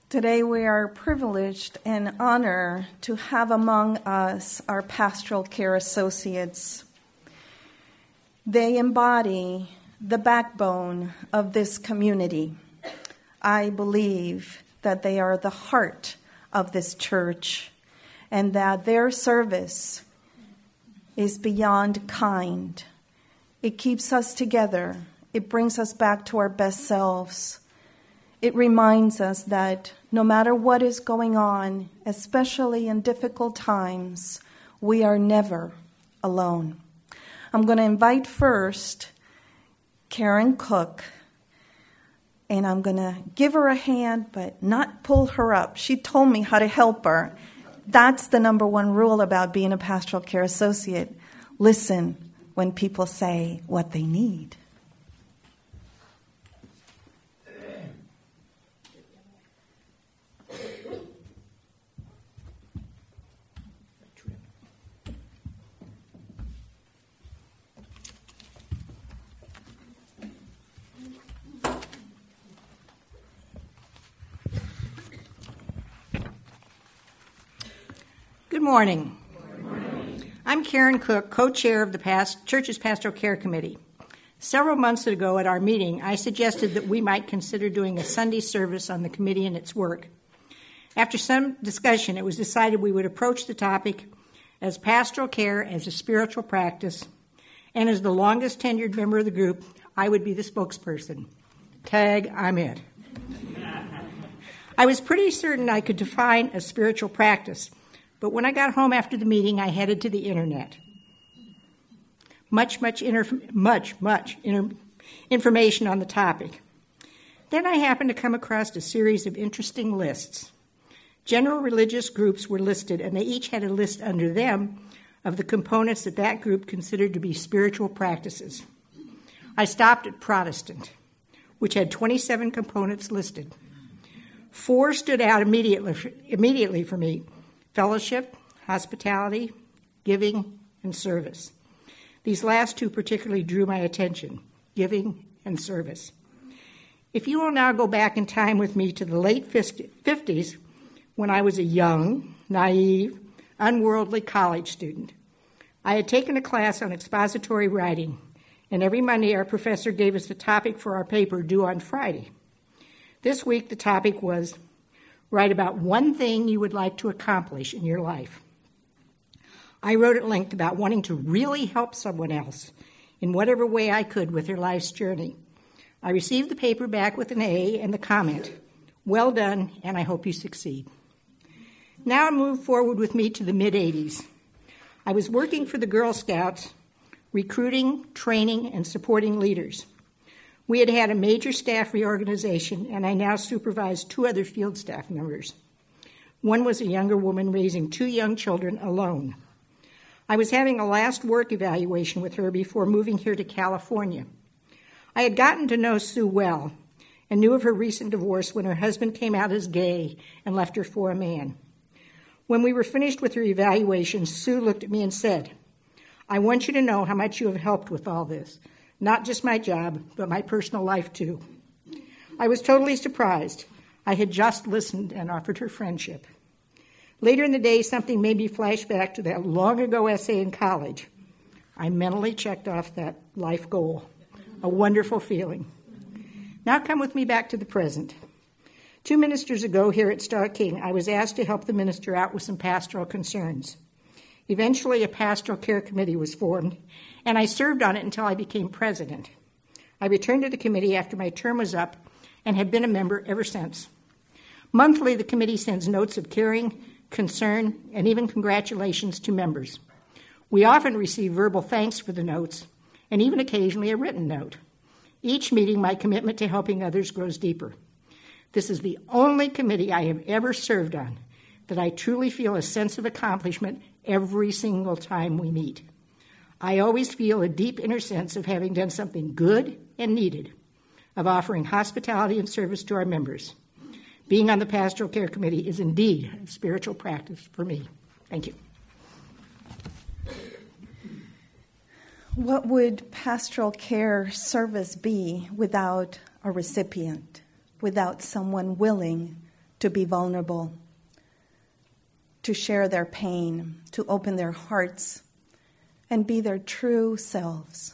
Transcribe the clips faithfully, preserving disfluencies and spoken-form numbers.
Today we are privileged and honored to have among us our pastoral care associates. They embody the backbone of this community. I believe that they are the heart of this church and that their service is beyond kind. It keeps us together. It brings us back to our best selves. It reminds us that no matter what is going on, especially in difficult times, we are never alone. I'm going to invite first Karen Cook, and I'm going to give her a hand, but not pull her up. She told me how to help her. That's the number one rule about being a pastoral care associate. Listen when people say what they need. Good morning. Good morning. I'm Karen Cook, co-chair of the past, Church's Pastoral Care Committee. Several months ago at our meeting, I suggested that we might consider doing a Sunday service on the committee and its work. After some discussion, it was decided we would approach the topic as pastoral care as a spiritual practice, and as the longest tenured member of the group, I would be the spokesperson. Tag, I'm it. I was pretty certain I could define a spiritual practice, but when I got home after the meeting, I headed to the internet. Much, much, inter- much, much inter- information on the topic. Then I happened to come across a series of interesting lists. General religious groups were listed, and they each had a list under them of the components that that group considered to be spiritual practices. I stopped at Protestant, which had twenty-seven components listed. Four stood out immediately, immediately for me: fellowship, hospitality, giving, and service. These last two particularly drew my attention: giving and service. If you will now go back in time with me to the late fifties, when I was a young, naive, unworldly college student, I had taken a class on expository writing, and every Monday our professor gave us a topic for our paper due on Friday. This week the topic was, write about one thing you would like to accomplish in your life. I wrote at length about wanting to really help someone else in whatever way I could with their life's journey. I received the paper back with an A and the comment, well done, and I hope you succeed. Now I move forward with me to the mid-eighties. I was working for the Girl Scouts, recruiting, training, and supporting leaders. We had had a major staff reorganization, and I now supervised two other field staff members. One was a younger woman raising two young children alone. I was having a last work evaluation with her before moving here to California. I had gotten to know Sue well and knew of her recent divorce when her husband came out as gay and left her for a man. When we were finished with her evaluation, Sue looked at me and said, I want you to know how much you have helped with all this. Not just my job, but my personal life, too. I was totally surprised. I had just listened and offered her friendship. Later in the day, something made me flash back to that long-ago essay in college. I mentally checked off that life goal. A wonderful feeling. Now come with me back to the present. Two ministers ago here at Star King, I was asked to help the minister out with some pastoral concerns. Eventually, a pastoral care committee was formed, and I served on it until I became president. I returned to the committee after my term was up and have been a member ever since. Monthly, the committee sends notes of caring, concern, and even congratulations to members. We often receive verbal thanks for the notes, and even occasionally a written note. Each meeting, my commitment to helping others grows deeper. This is the only committee I have ever served on that I truly feel a sense of accomplishment every single time we meet. I always feel a deep inner sense of having done something good and needed, of offering hospitality and service to our members. Being on the Pastoral Care Committee is indeed a spiritual practice for me. Thank you. What would pastoral care service be without a recipient, without someone willing to be vulnerable, to share their pain, to open their hearts, and be their true selves.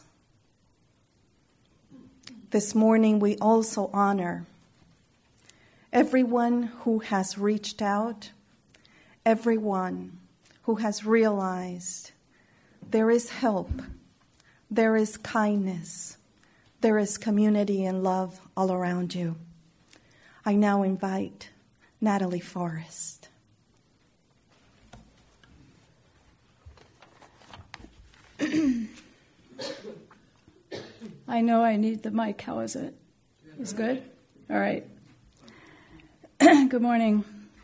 This morning we also honor everyone who has reached out, everyone who has realized there is help, there is kindness, there is community and love all around you. I now invite Natalie Forrest. I know I need the mic. How is it? It's good? All right. Good morning.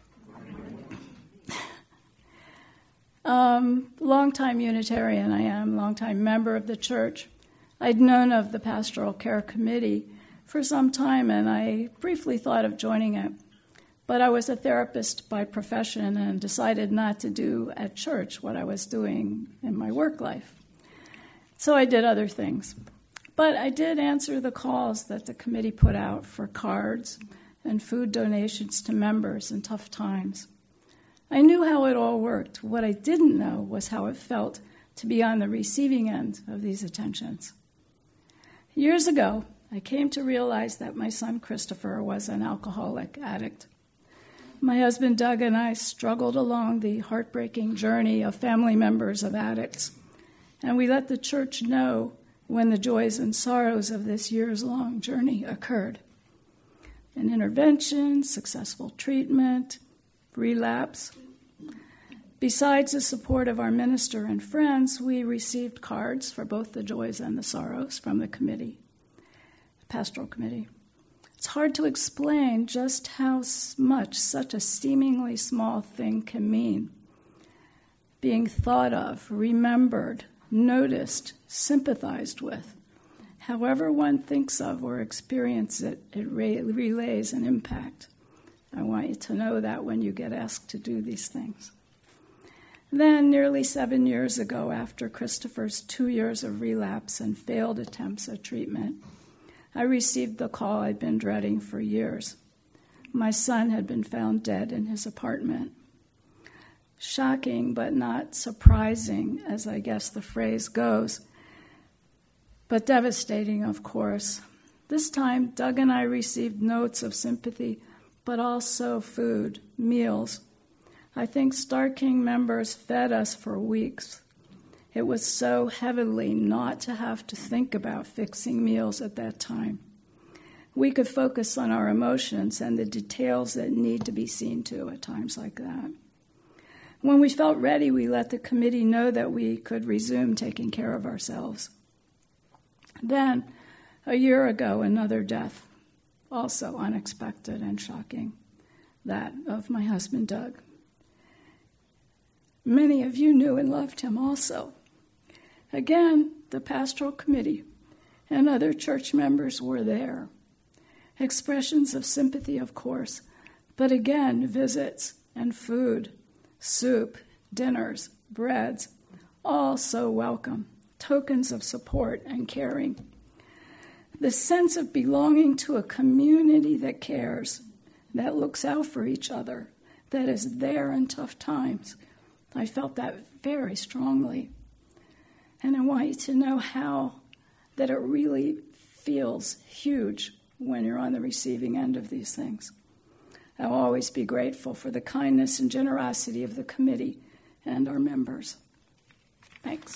Um, longtime Unitarian I am, longtime member of the church. I'd known of the Pastoral Care Committee for some time, and I briefly thought of joining it. But I was a therapist by profession and decided not to do at church what I was doing in my work life. So I did other things. But I did answer the calls that the committee put out for cards and food donations to members in tough times. I knew how it all worked. What I didn't know was how it felt to be on the receiving end of these attentions. Years ago, I came to realize that my son Christopher was an alcoholic addict. My husband Doug and I struggled along the heartbreaking journey of family members of addicts, and we let the church know when the joys and sorrows of this years-long journey occurred. An intervention, successful treatment, relapse. Besides the support of our minister and friends, we received cards for both the joys and the sorrows from the committee, the pastoral committee. It's hard to explain just how much such a seemingly small thing can mean. Being thought of, remembered, noticed, sympathized with. However one thinks of or experiences it, it re- relays an impact. I want you to know that when you get asked to do these things. Then, nearly seven years ago, after Christopher's two years of relapse and failed attempts at treatment, I received the call I'd been dreading for years. My son had been found dead in his apartment. Shocking, but not surprising, as I guess the phrase goes, but devastating, of course. This time, Doug and I received notes of sympathy, but also food, meals. I think Star King members fed us for weeks. It was so heavenly not to have to think about fixing meals at that time. We could focus on our emotions and the details that need to be seen to at times like that. When we felt ready, we let the committee know that we could resume taking care of ourselves. Then, a year ago, another death, also unexpected and shocking, that of my husband, Doug. Many of you knew and loved him also. Again, the pastoral committee and other church members were there. Expressions of sympathy, of course, but again, visits and food, soup, dinners, breads, all so welcome, tokens of support and caring. The sense of belonging to a community that cares, that looks out for each other, that is there in tough times. I felt that very strongly. And I want you to know how that it really feels huge when you're on the receiving end of these things. I'll always be grateful for the kindness and generosity of the committee and our members. Thanks.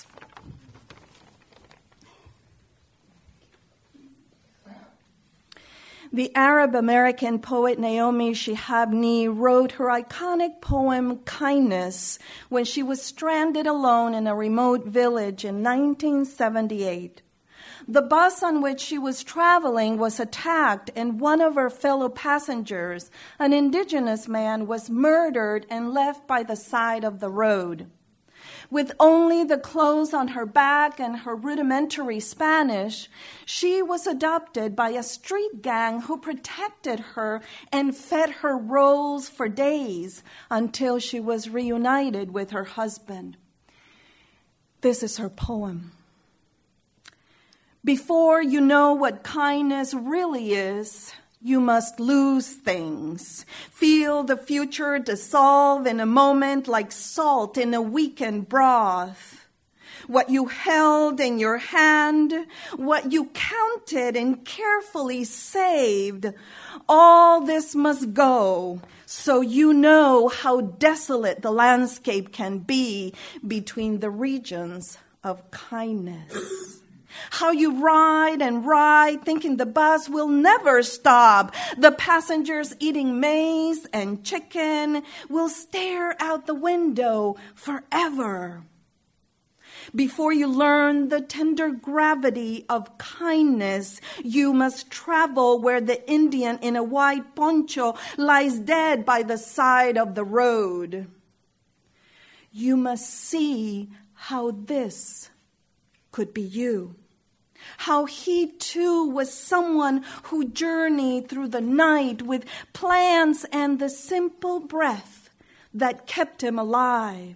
The Arab-American poet Naomi Shihab Ni wrote her iconic poem, Kindness, when she was stranded alone in a remote village in nineteen seventy-eight. The bus on which she was traveling was attacked, and one of her fellow passengers, an indigenous man, was murdered and left by the side of the road. With only the clothes on her back and her rudimentary Spanish, she was adopted by a street gang who protected her and fed her rolls for days until she was reunited with her husband. This is her poem. Before you know what kindness really is, You must lose things. Feel the future dissolve in a moment like salt in a weakened broth. What you held in your hand, what you counted and carefully saved, all this must go, so you know how desolate the landscape can be between the regions of kindness. How you ride and ride, thinking the bus will never stop. The passengers eating maize and chicken will stare out the window forever. Before you learn the tender gravity of kindness, you must travel where the Indian in a white poncho lies dead by the side of the road. You must see how this could be you. How he too was someone who journeyed through the night with plans and the simple breath that kept him alive.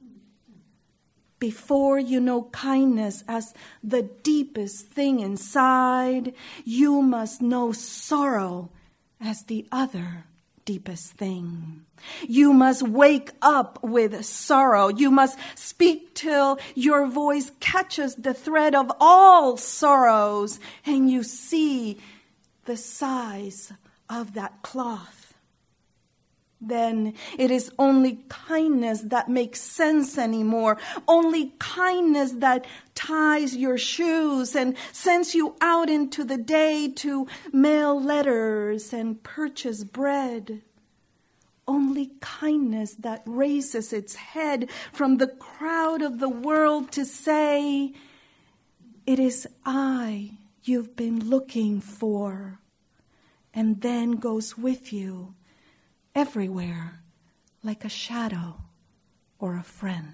Before you know kindness as the deepest thing inside, you must know sorrow as the other deepest thing. You must wake up with sorrow. You must speak till your voice catches the thread of all sorrows and you see the size of that cloth. Then it is only kindness that makes sense anymore. Only kindness that ties your shoes and sends you out into the day to mail letters and purchase bread. Only kindness that raises its head from the crowd of the world to say, "It is I you've been looking for," and then goes with you everywhere like a shadow or a friend.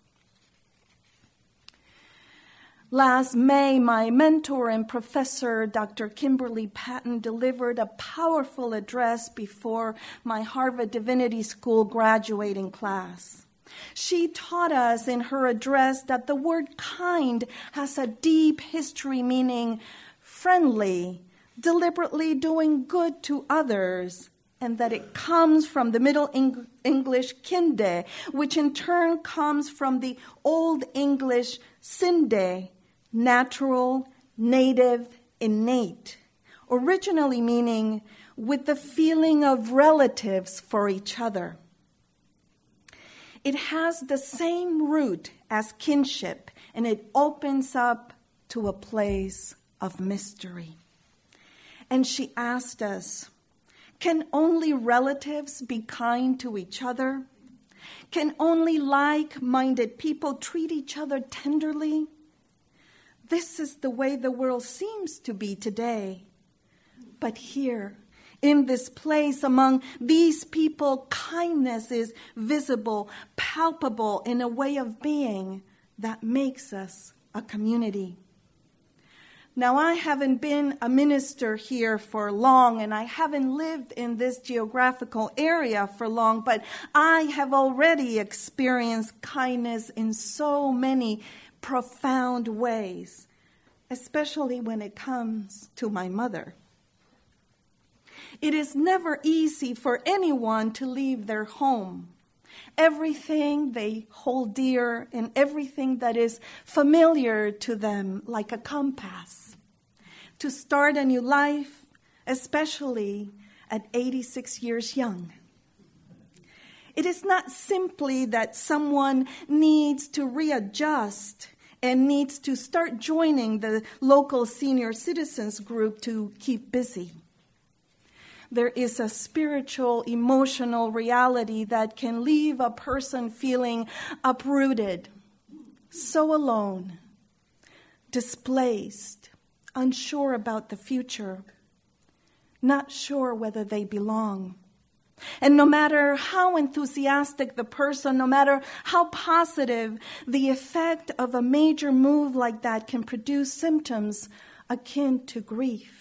Last May, my mentor and professor, Doctor Kimberly Patton, delivered a powerful address before my Harvard Divinity School graduating class. She taught us in her address that the word kind has a deep history meaning friendly, deliberately doing good to others, and that it comes from the Middle Eng- English kinde, which in turn comes from the Old English sinde, natural, native, innate, originally meaning with the feeling of relatives for each other. It has the same root as kinship, and it opens up to a place of mystery. And she asked us, can only relatives be kind to each other? Can only like-minded people treat each other tenderly? This is the way the world seems to be today. But here, in this place, among these people, kindness is visible, palpable in a way of being that makes us a community. Now, I haven't been a minister here for long, and I haven't lived in this geographical area for long, but I have already experienced kindness in so many profound ways, especially when it comes to my mother. It is never easy for anyone to leave their home. Everything they hold dear and everything that is familiar to them, like a compass. To start a new life, especially at eighty-six years young. It is not simply that someone needs to readjust and needs to start joining the local senior citizens group to keep busy. There is a spiritual, emotional reality that can leave a person feeling uprooted, so alone, displaced, unsure about the future, not sure whether they belong. And no matter how enthusiastic the person, no matter how positive, the effect of a major move like that can produce symptoms akin to grief.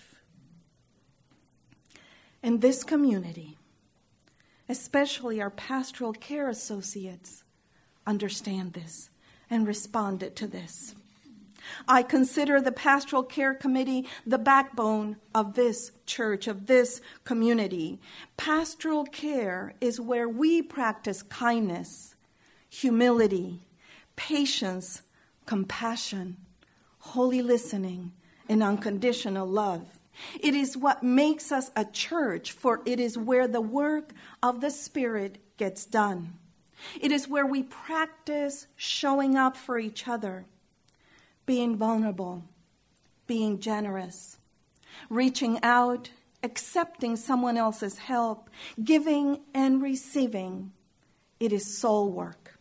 In this community, especially our pastoral care associates, understand this and responded to this. I consider the Pastoral Care Committee the backbone of this church, of this community. Pastoral care is where we practice kindness, humility, patience, compassion, holy listening, and unconditional love. It is what makes us a church, for it is where the work of the Spirit gets done. It is where we practice showing up for each other, being vulnerable, being generous, reaching out, accepting someone else's help, giving and receiving. It is soul work.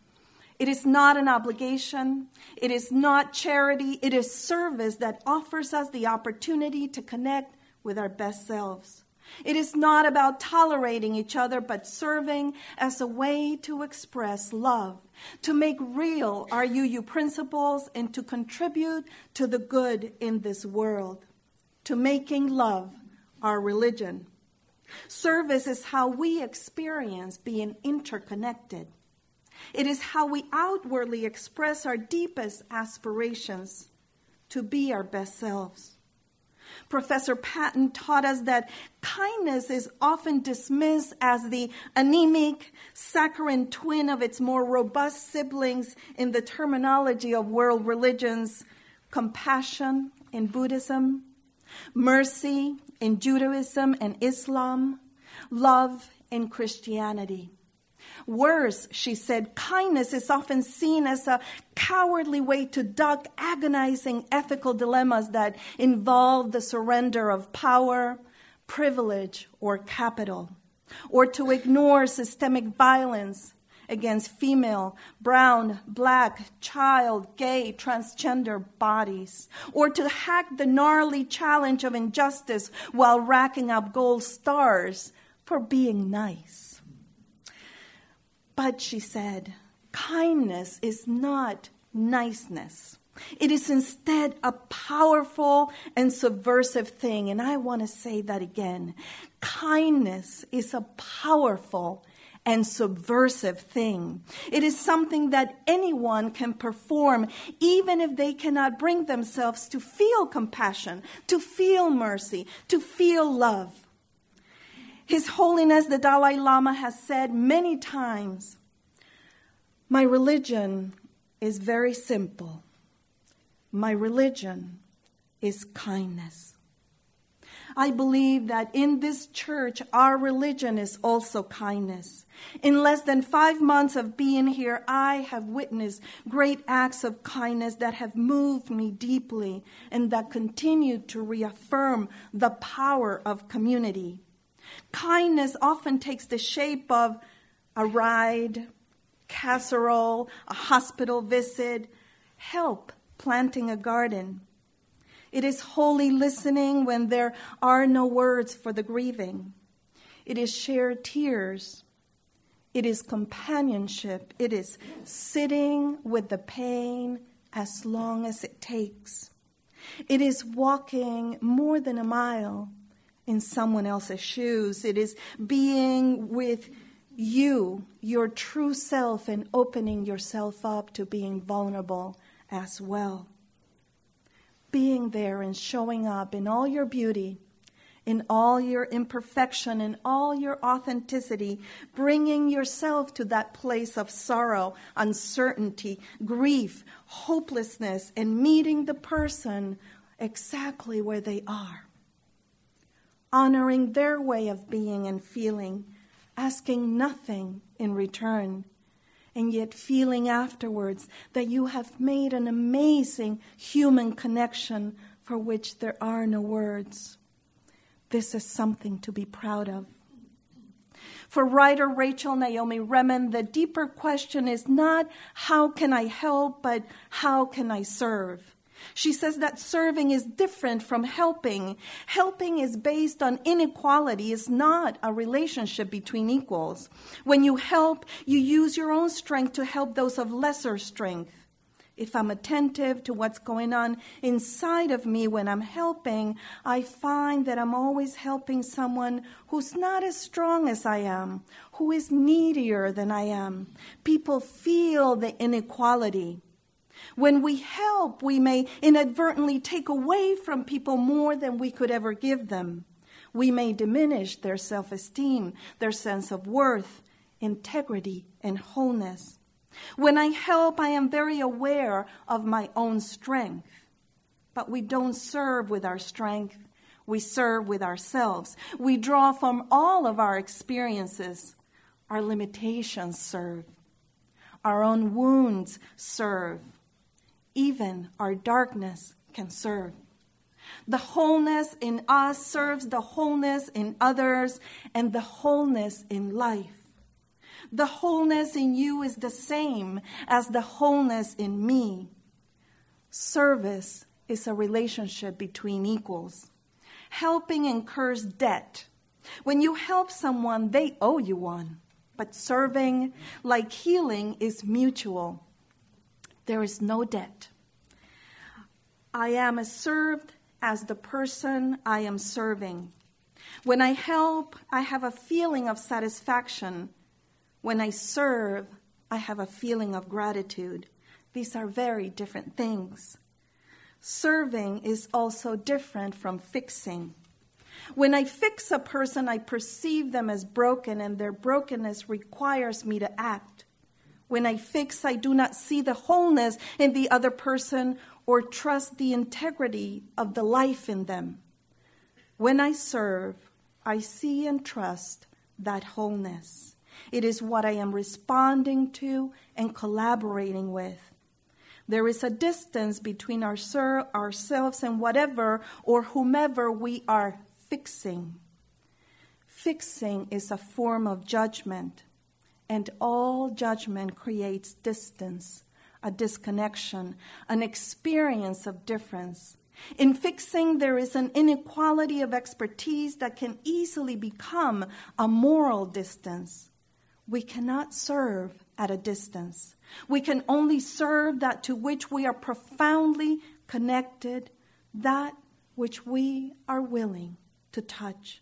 It is not an obligation. It is not charity. It is service that offers us the opportunity to connect with our best selves. It is not about tolerating each other, but serving as a way to express love, to make real our U U principles, and to contribute to the good in this world, to making love our religion. Service is how we experience being interconnected. It is how we outwardly express our deepest aspirations to be our best selves. Professor Patton taught us that kindness is often dismissed as the anemic, saccharine twin of its more robust siblings in the terminology of world religions: compassion in Buddhism, mercy in Judaism and Islam, love in Christianity. Worse, she said, kindness is often seen as a cowardly way to duck agonizing ethical dilemmas that involve the surrender of power, privilege, or capital, or to ignore systemic violence against female, brown, black, child, gay, transgender bodies, or to hack the gnarly challenge of injustice while racking up gold stars for being nice. But, she said, kindness is not niceness. It is instead a powerful and subversive thing. And I want to say that again. Kindness is a powerful and subversive thing. It is something that anyone can perform, even if they cannot bring themselves to feel compassion, to feel mercy, to feel love. His Holiness the Dalai Lama has said many times, "My religion is very simple. My religion is kindness." I believe that in this church, our religion is also kindness. In less than five months of being here, I have witnessed great acts of kindness that have moved me deeply and that continue to reaffirm the power of community. Kindness often takes the shape of a ride, casserole, a hospital visit, help planting a garden. It is holy listening when there are no words for the grieving. It is shared tears. It is companionship. It is sitting with the pain as long as it takes. It is walking more than a mile in someone else's shoes. It is being with you, your true self, and opening yourself up to being vulnerable as well. Being there and showing up in all your beauty, in all your imperfection, in all your authenticity, bringing yourself to that place of sorrow, uncertainty, grief, hopelessness, and meeting the person exactly where they are. Honoring their way of being and feeling, asking nothing in return, and yet feeling afterwards that you have made an amazing human connection for which there are no words. This is something to be proud of. For writer Rachel Naomi Remen, the deeper question is not how can I help, but how can I serve? She says that serving is different from helping. Helping is based on inequality. It's not a relationship between equals. When you help, you use your own strength to help those of lesser strength. If I'm attentive to what's going on inside of me when I'm helping, I find that I'm always helping someone who's not as strong as I am, who is needier than I am. People feel the inequality. When we help, we may inadvertently take away from people more than we could ever give them. We may diminish their self-esteem, their sense of worth, integrity, and wholeness. When I help, I am very aware of my own strength. But we don't serve with our strength. We serve with ourselves. We draw from all of our experiences. Our limitations serve. Our own wounds serve. Even our darkness can serve. The wholeness in us serves the wholeness in others and the wholeness in life. The wholeness in you is the same as the wholeness in me. Service is a relationship between equals. Helping incurs debt. When you help someone, they owe you one. But serving, like healing, is mutual. There is no debt. I am as served as the person I am serving. When I help, I have a feeling of satisfaction. When I serve, I have a feeling of gratitude. These are very different things. Serving is also different from fixing. When I fix a person, I perceive them as broken, and their brokenness requires me to act. When I fix, I do not see the wholeness in the other person or trust the integrity of the life in them. When I serve, I see and trust that wholeness. It is what I am responding to and collaborating with. There is a distance between our ser- ourselves and whatever or whomever we are fixing. Fixing is a form of judgment, and all judgment creates distance, a disconnection, an experience of difference. In fixing, there is an inequality of expertise that can easily become a moral distance. We cannot serve at a distance. We can only serve that to which we are profoundly connected, that which we are willing to touch.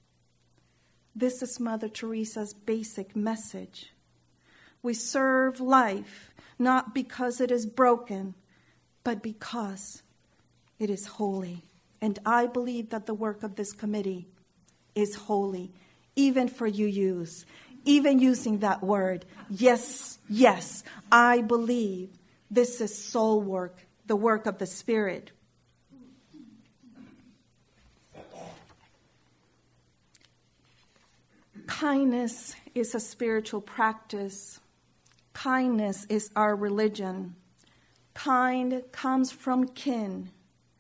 This is Mother Teresa's basic message. We serve life not because it is broken, but because it is holy. And I believe that the work of this committee is holy, even for you use. Even using that word, yes, yes, I believe this is soul work, the work of the Spirit. Kindness is a spiritual practice. Kindness is our religion. Kind comes from kin.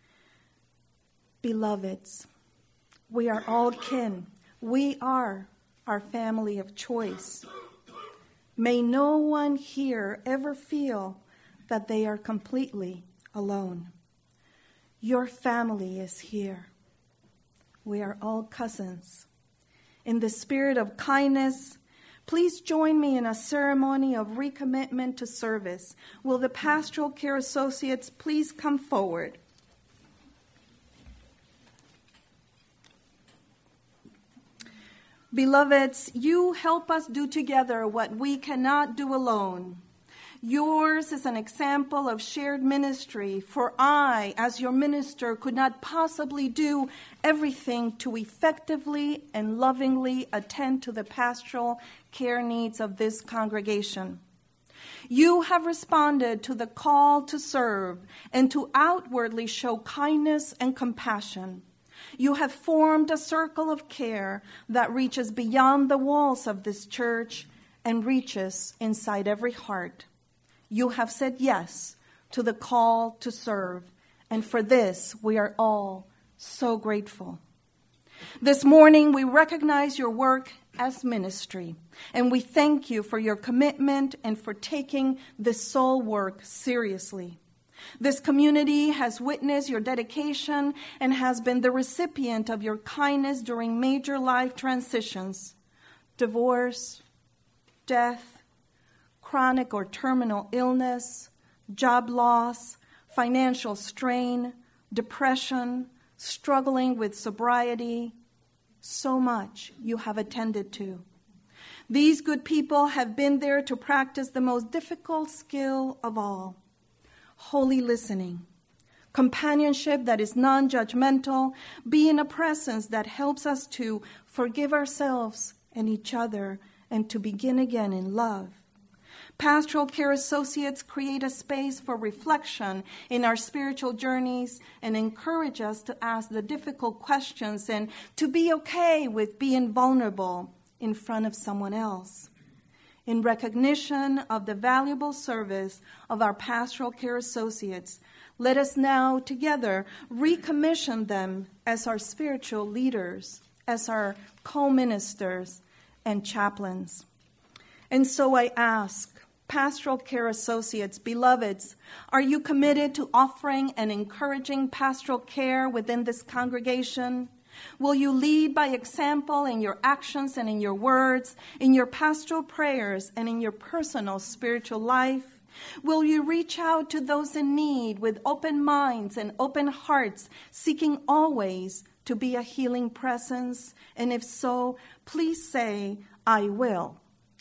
Beloveds, we are all kin. We are our family of choice. May no one here ever feel that they are completely alone. Your family is here. We are all cousins. In the spirit of kindness, please join me in a ceremony of recommitment to service. Will the pastoral care associates please come forward? Beloveds, you help us do together what we cannot do alone. Yours is an example of shared ministry, for I, as your minister, could not possibly do everything to effectively and lovingly attend to the pastoral care needs of this congregation. You have responded to the call to serve and to outwardly show kindness and compassion. You have formed a circle of care that reaches beyond the walls of this church and reaches inside every heart. You have said yes to the call to serve, and for this we are all so grateful. This morning we recognize your work as ministry, and we thank you for your commitment and for taking this soul work seriously. This community has witnessed your dedication and has been the recipient of your kindness during major life transitions, divorce, death, chronic or terminal illness, job loss, financial strain, depression, struggling with sobriety. So much you have attended to. These good people have been there to practice the most difficult skill of all, holy listening, companionship that is non-judgmental, be in a presence that helps us to forgive ourselves and each other and to begin again in love. Pastoral care associates create a space for reflection in our spiritual journeys and encourage us to ask the difficult questions and to be okay with being vulnerable in front of someone else. In recognition of the valuable service of our pastoral care associates, let us now together recommission them as our spiritual leaders, as our co-ministers and chaplains. And so I ask, pastoral care associates, beloveds, are you committed to offering and encouraging pastoral care within this congregation? Will you lead by example in your actions and in your words, in your pastoral prayers and in your personal spiritual life? Will you reach out to those in need with open minds and open hearts, seeking always to be a healing presence? And if so, please say, I will.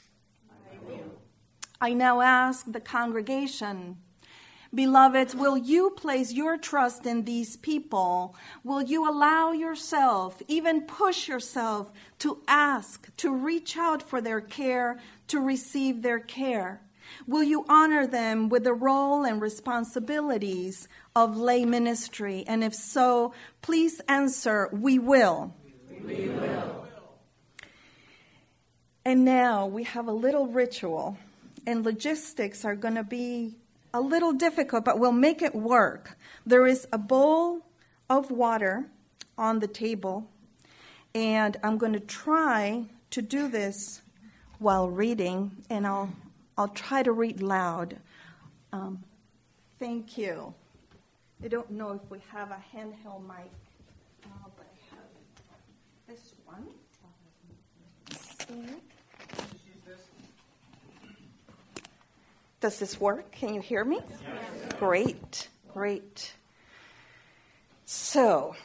I now ask the congregation, beloveds, will you place your trust in these people? Will you allow yourself, even push yourself to ask, to reach out for their care, to receive their care? Will you honor them with the role and responsibilities of lay ministry? And if so, please answer, we will. We will. And now we have a little ritual. And logistics are going to be a little difficult, but we'll make it work. There is a bowl of water on the table, and I'm going to try to do this while reading, and I'll I'll try to read loud. Um, thank you. I don't know if we have a handheld mic, uh, but I have this one. Let's see. Does this work? Can you hear me? Yes. Great, great. So,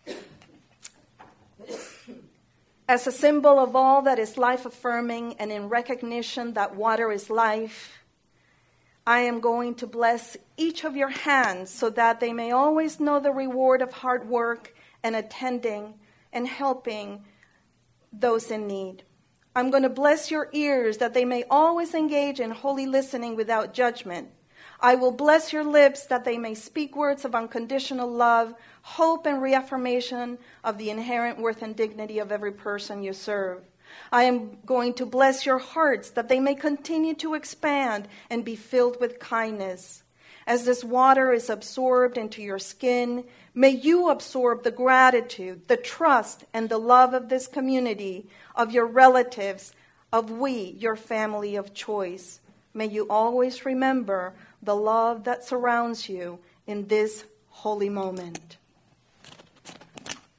as a symbol of all that is life-affirming and in recognition that water is life, I am going to bless each of your hands so that they may always know the reward of hard work and attending and helping those in need. I'm going to bless your ears that they may always engage in holy listening without judgment. I will bless your lips that they may speak words of unconditional love, hope, and reaffirmation of the inherent worth and dignity of every person you serve. I am going to bless your hearts that they may continue to expand and be filled with kindness. As this water is absorbed into your skin, may you absorb the gratitude, the trust, and the love of this community, of your relatives, of we, your family of choice. May you always remember the love that surrounds you in this holy moment.